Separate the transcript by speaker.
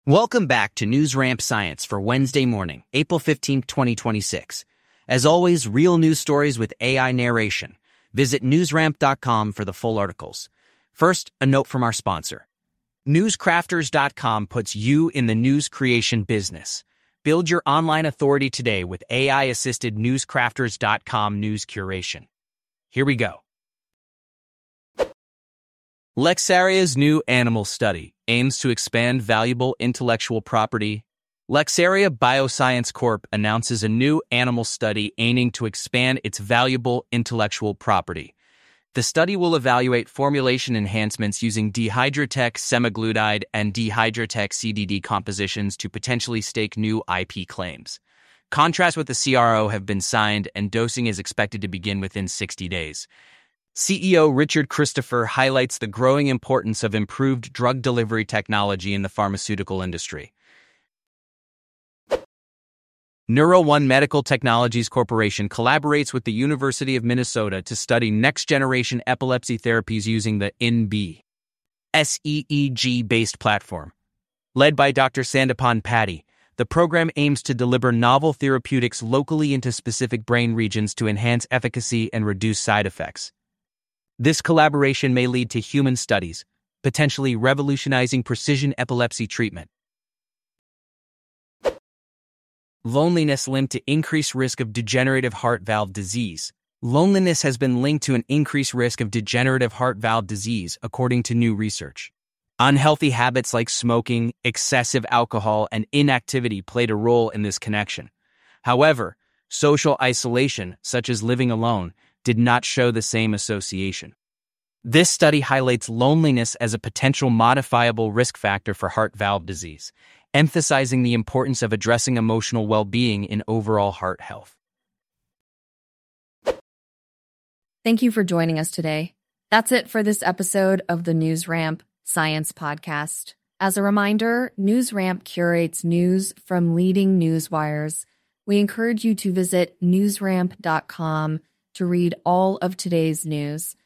Speaker 1: Welcome back to News Ramp Science for Wednesday morning, April 15, 2026. As always, real news stories with AI narration. Visit newsramp.com for the full articles. First, a note from our sponsor. Newscrafters.com puts you in the news creation business. Build your online authority today with AI-assisted newscrafters.com news curation. Here we go. Lexaria's new animal study aims to expand valuable intellectual property. Lexaria Bioscience Corp. announces a new animal study aiming to expand its valuable intellectual property. The study will evaluate formulation enhancements using dihydrotech semaglutide and dihydrotech CDD compositions to potentially stake new IP claims. Contracts with the CRO have been signed and dosing is expected to begin within 60 days. CEO Richard Christopher highlights the growing importance of improved drug delivery technology in the pharmaceutical industry. NeuroOne Medical Technologies Corporation collaborates with the University of Minnesota to study next-generation epilepsy therapies using the INB SEEG-based platform. Led by Dr. Sandapan Patti, the program aims to deliver novel therapeutics locally into specific brain regions to enhance efficacy and reduce side effects. This collaboration may lead to human studies, potentially revolutionizing precision epilepsy treatment. Loneliness linked to increased risk of degenerative heart valve disease. Loneliness has been linked to an increased risk of degenerative heart valve disease, according to new research. Unhealthy habits like smoking, excessive alcohol, and inactivity played a role in this connection. However, social isolation, such as living alone, did not show the same association. This study highlights loneliness as a potential modifiable risk factor for heart valve disease, emphasizing the importance of addressing emotional well-being in overall heart health.
Speaker 2: Thank you for joining us today. That's it for this episode of the News Ramp Science Podcast. As a reminder, News Ramp curates news from leading news wires. We encourage you to visit newsramp.com to read all of today's news.